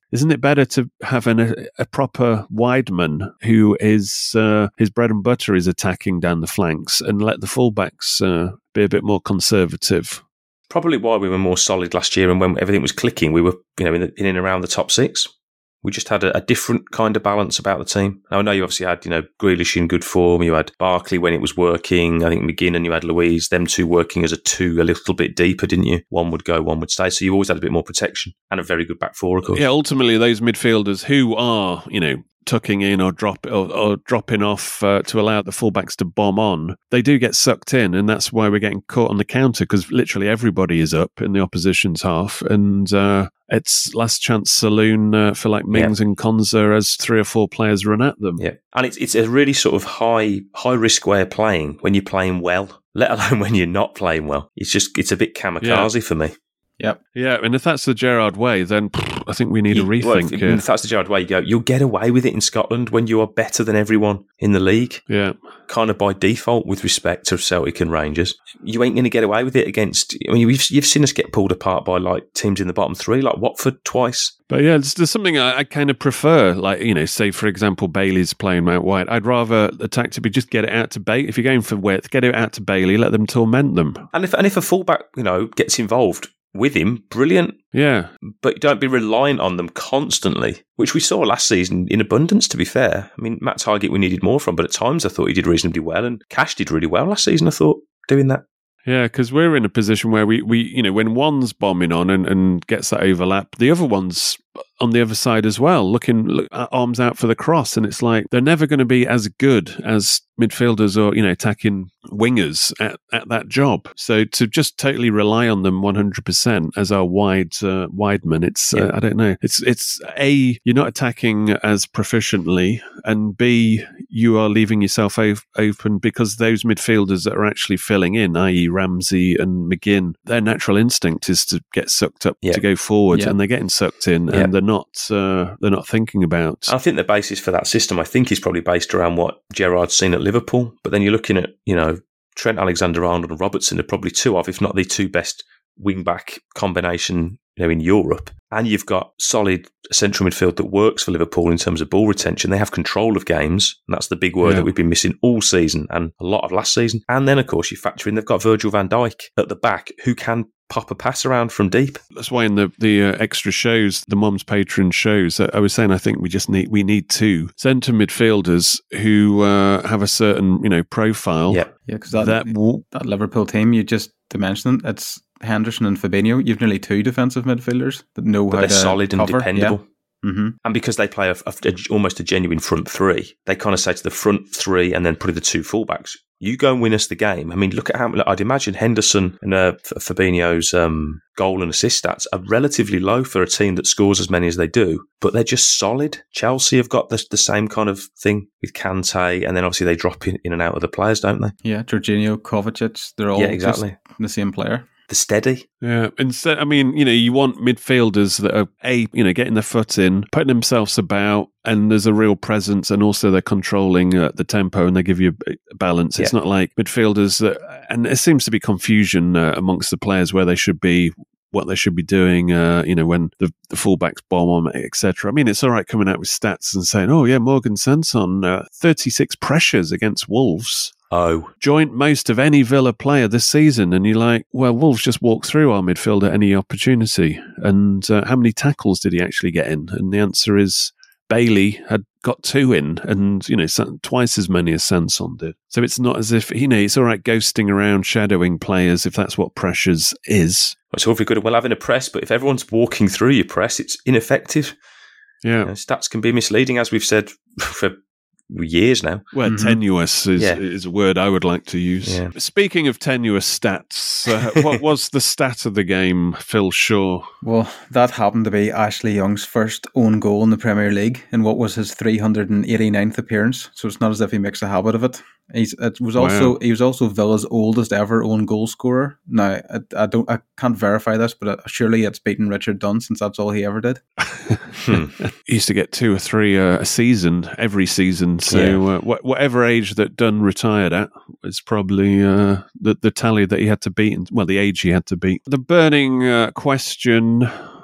isn't it better to have an, a, a proper wideman who is uh, his bread and butter is attacking down the flanks and let the fullbacks uh, be a bit more conservative? Probably why we were more solid last year, and when everything was clicking, we were, you know, in, the, in and around the top six. We just had a, a different kind of balance about the team. Now, I know you obviously had, you know, Grealish in good form. You had Barkley when it was working. I think McGinn, and you had Louise, them two working as a two a little bit deeper, didn't you? One would go, one would stay. So you always had a bit more protection and a very good back four, of course. Yeah, ultimately, those midfielders who are, you know, tucking in or drop or, or dropping off uh, to allow the fullbacks to bomb on, they do get sucked in, and that's why we're getting caught on the counter, because literally everybody is up in the opposition's half, and uh, it's last chance saloon uh, for like Mings yeah. and Konza as three or four players run at them. Yeah, and it's it's a really sort of high high risk way of playing when you're playing well, let alone when you're not playing well. It's just it's a bit kamikaze yeah. for me. Yep. Yeah, and if that's the Gerrard way, then pff, I think we need you, a rethink. Well, if, yeah. if that's the Gerrard way, you go, you'll get away with it in Scotland when you are better than everyone in the league. Yeah. Kind of by default with respect to Celtic and Rangers. You ain't going to get away with it against, I mean, you've, you've seen us get pulled apart by like teams in the bottom three, like Watford twice. But yeah, there's, there's something I, I kind of prefer, like, you know, say, for example, Bailey's playing Mount White. I'd rather the tactic be just get it out to Bailey. If you're going for width, get it out to Bailey, let them torment them. And if, and if a fullback, you know, gets involved with him, brilliant. Yeah. But don't be reliant on them constantly, which we saw last season in abundance, to be fair. I mean, Matt Targett we needed more from, but at times I thought he did reasonably well, and Cash did really well last season, I thought, doing that. Yeah, because we're in a position where we, we, you know, when one's bombing on and, and gets that overlap, the other one's on the other side as well, looking look, arms out for the cross. And it's like they're never going to be as good as midfielders or, you know, attacking wingers at, at that job. So to just totally rely on them one hundred percent as our wide uh, wide men, it's, yeah. uh, I don't know. It's, it's A, you're not attacking as proficiently, and B, you are leaving yourself o- open because those midfielders that are actually filling in, that is. Ramsey and McGinn, their natural instinct is to get sucked up, yeah. to go forward, yeah. and they're getting sucked in, yeah. and they're not uh, they're not thinking about. I think the basis for that system, I think, is probably based around what Gerrard's seen at Liverpool. But then you're looking at, you know, Trent Alexander-Arnold and Robertson are probably two of, if not the two best wing-back combination, you know, in Europe. And you've got solid central midfield that works for Liverpool in terms of ball retention. They have control of games, and that's the big word yeah. that we've been missing all season and a lot of last season. And then, of course, you factor in they've got Virgil van Dijk at the back who can pop a pass around from deep. That's why in the the uh, extra shows, the Mom's Patron shows, uh, I was saying I think we just need we need two centre midfielders who uh, have a certain, you know, profile. Yeah, yeah, because that that, w- that Liverpool team you just to mention it's Henderson and Fabinho. You've nearly two defensive midfielders that know but how they're to solid and cover. dependable. Yeah. Mm-hmm. And because they play a, a, a, almost a genuine front three, they kind of say to the front three and then probably the two fullbacks, you go and win us the game. I mean, look at how I'd imagine Henderson and uh, Fabinho's um, goal and assist stats are relatively low for a team that scores as many as they do, but they're just solid. Chelsea have got the, the same kind of thing with Kante, and then obviously they drop in, in and out of the players, don't they? Yeah, Jorginho, Kovacic, they're all yeah, exactly. just the same player. The steady. Yeah. Instead, I mean, you know, you want midfielders that are, A, you know, getting their foot in, putting themselves about, and there's a real presence, and also they're controlling uh, the tempo and they give you a balance. It's yeah. not like midfielders that, and there seems to be confusion uh, amongst the players where they should be, what they should be doing, uh, you know, when the, the fullbacks bomb on, et cetera. I mean, it's all right coming out with stats and saying, oh, yeah, Morgan Sanson, uh, thirty-six pressures against Wolves. Oh. Joint most of any Villa player this season. And you're like, well, Wolves just walked through our midfield at any opportunity. And uh, how many tackles did he actually get in? And the answer is Bailey had got two in, and, you know, twice as many as Sanson did. So it's not as if, you know, it's all right ghosting around, shadowing players, if that's what pressures is. It's all very good and well having a press, but if everyone's walking through your press, it's ineffective. Yeah. You know, stats can be misleading, as we've said for years now. Well, mm-hmm. tenuous is, yeah. is a word I would like to use. Yeah. Speaking of tenuous stats, uh, what was the stat of the game, Phil Shaw? Well, that happened to be Ashley Young's first own goal in the Premier League in what was his three hundred eighty-ninth appearance. So it's not as if he makes a habit of it. He's it was also wow. he was also Villa's oldest ever own goal scorer. Now I, I don't I can't verify this, but surely it's beaten Richard Dunn, since that's all he ever did. hmm. He used to get two or three uh, a season, every season. So yeah. uh, wh- whatever age that Dunn retired at is probably uh, the the tally that he had to beat. Well, the age he had to beat. The burning uh, question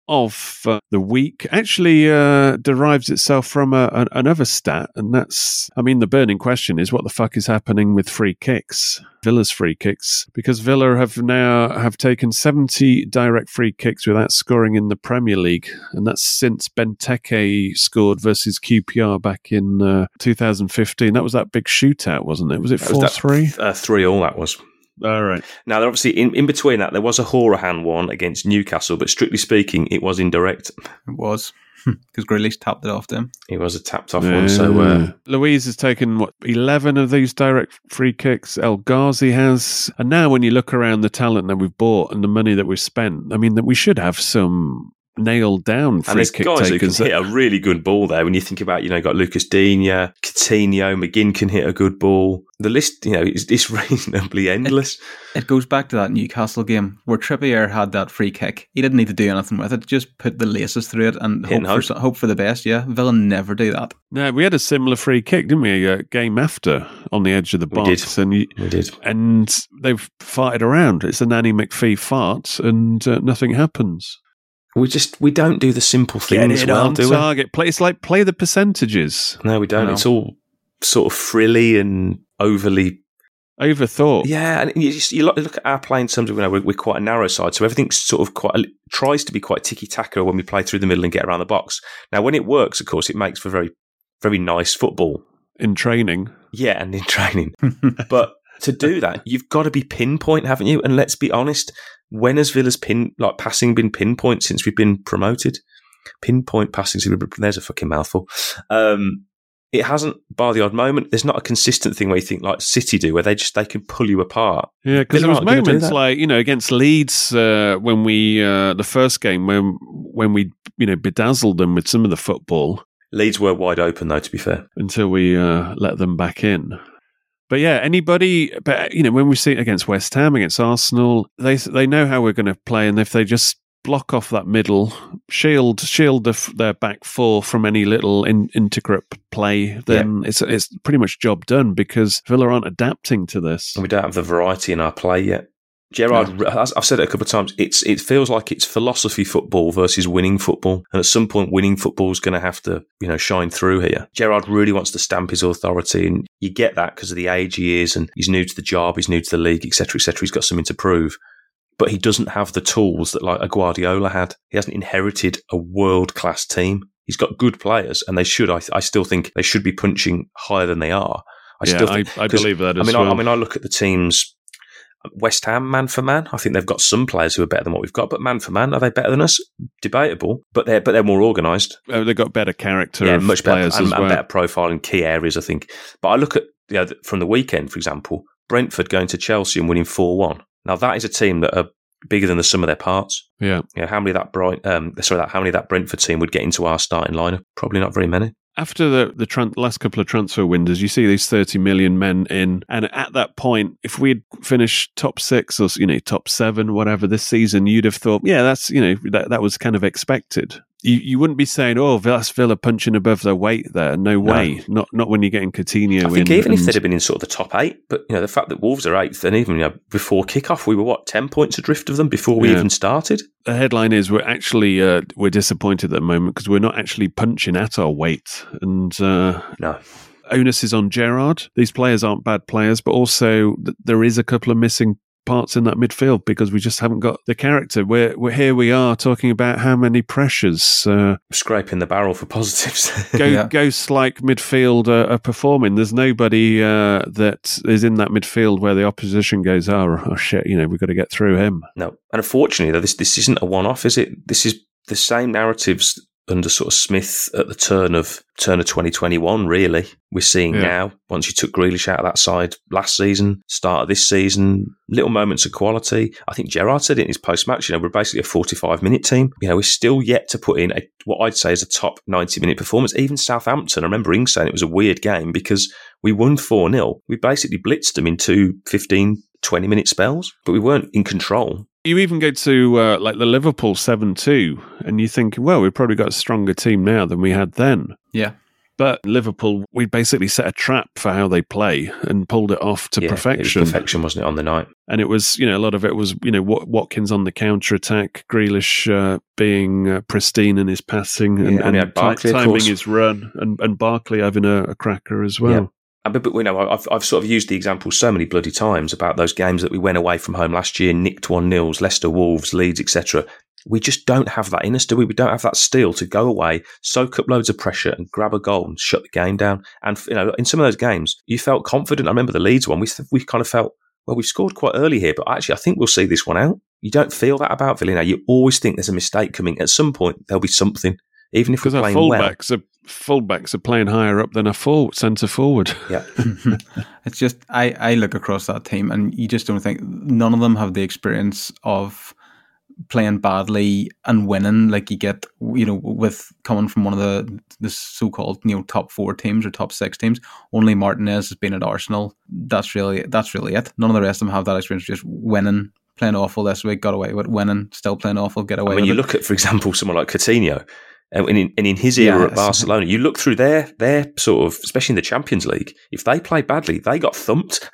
of uh, the week actually uh, derives itself from a, a, another stat, and that's, I mean, the burning question is what the fuck is happening with free kicks, Villa's free kicks, because Villa have now have taken seventy direct free kicks without scoring in the Premier League, and that's since Benteke scored versus Q P R back in uh, two thousand fifteen. That was that big shootout, wasn't it? Was it four three? Uh, three all, that was. All right. Now, there obviously, in, in between that, there was a Horahan one against Newcastle, but strictly speaking, it was indirect. It was, because Grealish tapped it off them. It was a tapped off yeah. one. So uh, Louise has taken, what, eleven of these direct free kicks. El Ghazi has. And now when you look around the talent that we've bought and the money that we've spent, I mean, that we should have some nailed down free and there's kick guys takers who can hit a really good ball there. When you think about, you know, you've got Lucas Digne, Coutinho, McGinn can hit a good ball. The list, you know, is, is reasonably endless. It, it goes back to that Newcastle game where Trippier had that free kick. He didn't need to do anything with it; just put the laces through it and hope, hope. For, hope for the best. Yeah, Villa never do that. No, we had a similar free kick, didn't we? A game after on the edge of the box, we did. and you, we did, and they've farted around. It's a Nanny McPhee fart, and uh, nothing happens. We just we don't do the simple things Get it well, on do target. Play, it's like play the percentages. No, we don't. It's all sort of frilly and overly overthought. Yeah, and you just you look, look at our play in terms of, you know, we're, we're quite a narrow side, so everything's sort of quite a, tries to be quite tiki taka when we play through the middle and get around the box. Now, when it works, of course, it makes for very very nice football in training. Yeah, and in training, but. To do that, you've got to be pinpoint, haven't you? And let's be honest, when has Villa's pin like passing been pinpoint since we've been promoted? Pinpoint passing, there's a fucking mouthful. Um, it hasn't, bar the odd moment. There's not a consistent thing where you think like City do, where they just they can pull you apart. Yeah, because there was moments like, you know, against Leeds uh, when we uh, the first game when when we you know bedazzled them with some of the football. Leeds were wide open though, to be fair, until we uh, let them back in. But yeah, anybody, but you know, when we see it against West Ham, against Arsenal, they they know how we're going to play, and if they just block off that middle, shield shield the, their back four from any little in, intricate play, then yeah. it's it's pretty much job done, because Villa aren't adapting to this. And we don't have the variety in our play yet. Gerrard, no. I've said it a couple of times, it's it feels like it's philosophy football versus winning football. And at some point, winning football is going to have to, you know, shine through here. Gerrard really wants to stamp his authority, and you get that because of the age he is, and he's new to the job, he's new to the league, et cetera, et cetera. He's got something to prove. But he doesn't have the tools that like a Guardiola had. He hasn't inherited a world-class team. He's got good players, and they should, I, I still think, they should be punching higher than they are. I yeah, still think, I, I believe that as I mean, well. I, I mean, I look at the teams... West Ham, man for man, I think they've got some players who are better than what we've got, but man for man, are they better than us? Debatable, but they're but they're more organised. Oh, they've got better character, yeah, of much players better, and, as well. and better profile in key areas, I think. But I look at, you know, from the weekend, for example, Brentford going to Chelsea and winning four one. Now that is a team that are bigger than the sum of their parts. Yeah, you know, how many that Bright, um, sorry, that how many that Brentford team would get into our starting lineup? Probably not very many. After the the tran- last couple of transfer windows, you see these thirty million men in, and at that point, if we'd finished top six or you know top seven, whatever this season, you'd have thought, yeah, that's you know that that was kind of expected. You you wouldn't be saying, oh, that's Villa punching above their weight there. No way, no. not not when you're getting Coutinho. I think in, even and, if they'd have been in sort of the top eight, but you know the fact that Wolves are eighth, and even you know, before kickoff, we were what ten points adrift of them before we yeah. even started. The headline is we're actually uh, we're disappointed at the moment because we're not actually punching at our weight, and uh, no. onus is on Gerrard. These players aren't bad players, but also th- there is a couple of missing parts in that midfield because we just haven't got the character. We're, we're here we are talking about how many pressures. Uh, Scraping the barrel for positives. go, yeah. Ghost-like midfield uh, are performing. There's nobody uh, that is in that midfield where the opposition goes, oh, oh shit, you know, we've got to get through him. No. And unfortunately, though, this, this isn't a one-off, is it? This is the same narratives under sort of Smith at the turn of turn of twenty twenty-one, really. We're seeing yeah. now, once you took Grealish out of that side last season, start of this season, little moments of quality. I think Gerrard said it in his post-match, you know, we're basically a forty-five minute team. You know, we're still yet to put in a, what I'd say is a top ninety minute performance. Even Southampton, I remember Ing saying it was a weird game because we won four nil. We basically blitzed them in two fifteen, twenty minute spells, but we weren't in control. You even go to uh, like the Liverpool seven two and you think, well, we've probably got a stronger team now than we had then. Yeah. But Liverpool, we basically set a trap for how they play and pulled it off to yeah, perfection. It was perfection, wasn't it, on the night? And it was, you know, a lot of it was, you know, Watkins on the counter-attack, Grealish uh, being uh, pristine in his passing and, yeah, and, and Barkley, t- timing his run, and, and Barkley having a, a cracker as well. Yeah. But, but you know, I've, I've sort of used the example so many bloody times about those games that we went away from home last year, nicked one nils, Leicester, Wolves, Leeds, et cetera. We just don't have that in us, do we? We don't have that steel to go away, soak up loads of pressure and grab a goal and shut the game down. And, you know, in some of those games, you felt confident. I remember the Leeds one. We we kind of felt, well, we've scored quite early here, but actually I think we'll see this one out. You don't feel that about Villa now. You always think there's a mistake coming. At some point, there'll be something, even if we're playing well. Because our fullbacks are, fullbacks are playing higher up than a full centre forward. Yeah. It's just, I, I look across that team and you just don't think, none of them have the experience of playing badly and winning like you get, you know, with coming from one of the the so-called, you know, top four teams or top six teams. Only Martinez has been at Arsenal. That's really that's really it. None of the rest of them have that experience. Just winning, playing awful this week, got away with winning, still playing awful, get away. I mean, with you it. look at, for example, someone like Coutinho, and in, and in his era yes. at Barcelona, you look through their their sort of, especially in the Champions League, if they played badly, they got thumped.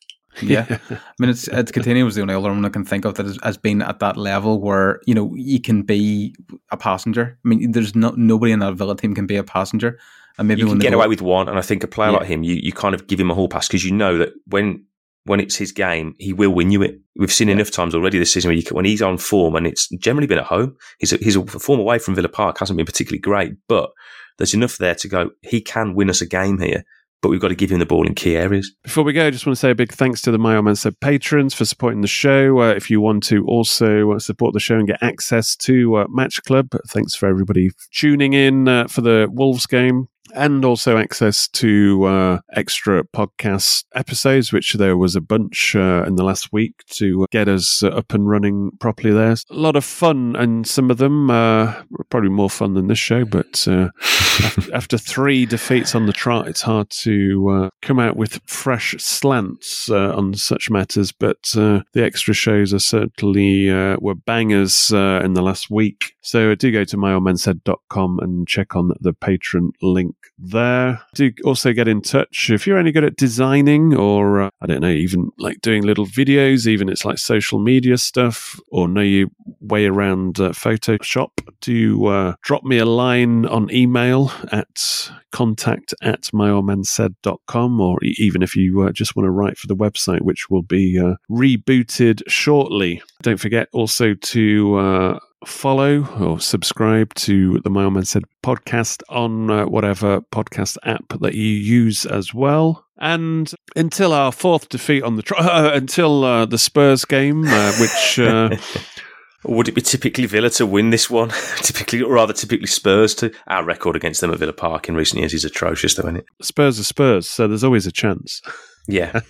Yeah, I mean, it's, it's Coutinho was the only other one I can think of that has, has been at that level where, you know, you can be a passenger. I mean, there's no nobody in that Villa team can be a passenger, and maybe you when can they get go, away with one. And I think a player Yeah. like him, you you kind of give him a hall pass because you know that when when it's his game, he will win you it. We've seen Yeah. enough times already this season where you can, when he's on form, and it's generally been at home. His his form away from Villa Park hasn't been particularly great, but there's enough there to go. He can win us a game here. But we've got to give him the ball in key areas. Before we go, I just want to say a big thanks to the My Old Man Said patrons for supporting the show. Uh, if you want to also uh, support the show and get access to uh, Match Club, thanks for everybody tuning in uh, for the Wolves game. And also access to uh, extra podcast episodes, which there was a bunch uh, in the last week to get us uh, up and running properly there. A lot of fun, and some of them uh, probably more fun than this show, but uh, after, after three defeats on the trot, it's hard to uh, come out with fresh slants uh, on such matters, but uh, the extra shows are certainly uh, were bangers uh, in the last week. So do go to my old man said dot com and check on the patron link there. Do also get in touch if you're any good at designing or uh, I don't know, even like doing little videos, even it's like social media stuff, or know your way around uh, Photoshop. Do uh, drop me a line on email at contact at my old man said dot com, or e- even if you uh, just want to write for the website, which will be uh, rebooted shortly. Don't forget also to uh, follow or subscribe to the My Old Man Said podcast on uh, whatever podcast app that you use as well. And until our fourth defeat on the tri- uh, until uh, the Spurs game, uh, which uh, Would it be typically Villa to win this one? typically, or rather, typically Spurs to. Our record against them at Villa Park in recent years is atrocious, though, isn't it? Spurs are Spurs, so there's always a chance. Yeah.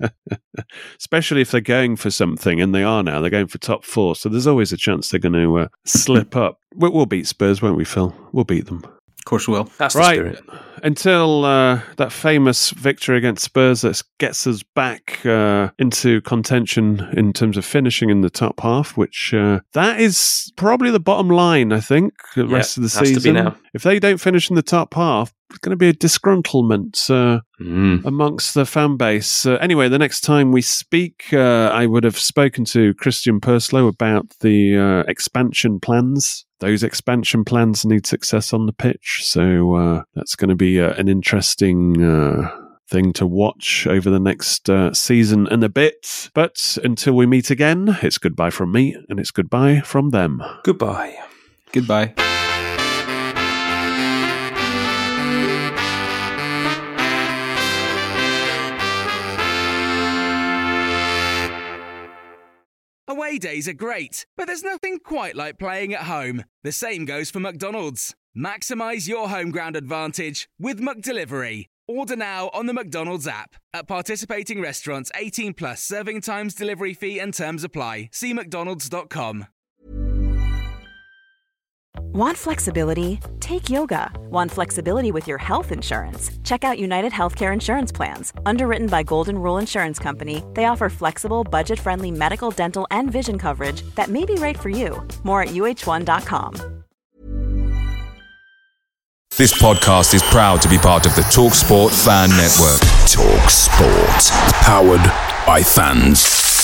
Especially if they're going for something, and they are now. They're going for top four, so there's always a chance they're going to uh, slip up. We'll, we'll beat Spurs, won't we, Phil? We'll beat them. Of course we will. That's the Right. spirit. Until uh, that famous victory against Spurs that gets us back uh, into contention in terms of finishing in the top half, which uh, that is probably the bottom line, I think, the Yeah, rest of the has to be season. now. If they don't finish in the top half, it's going to be a disgruntlement uh, Mm. amongst the fan base. Uh, anyway, the next time we speak, uh, I would have spoken to Christian Purslow about the uh, expansion plans. Those expansion plans need success on the pitch, so uh, that's going to be uh, an interesting uh, thing to watch over the next uh, season and a bit. But until we meet again, it's goodbye from me, and it's goodbye from them. Goodbye. Goodbye. Away days are great, but there's nothing quite like playing at home. The same goes for McDonald's. Maximise your home ground advantage with McDelivery. Order now on the McDonald's app. At participating restaurants, eighteen plus, serving times, delivery fee and terms apply. See mcdonalds dot com. Want flexibility? Take yoga. Want flexibility with your health insurance? Check out United Healthcare Insurance Plans. Underwritten by Golden Rule Insurance Company, they offer flexible, budget-friendly medical, dental, and vision coverage that may be right for you. More at U H one dot com. This podcast is proud to be part of the TalkSport Fan Network. TalkSport. Powered by fans.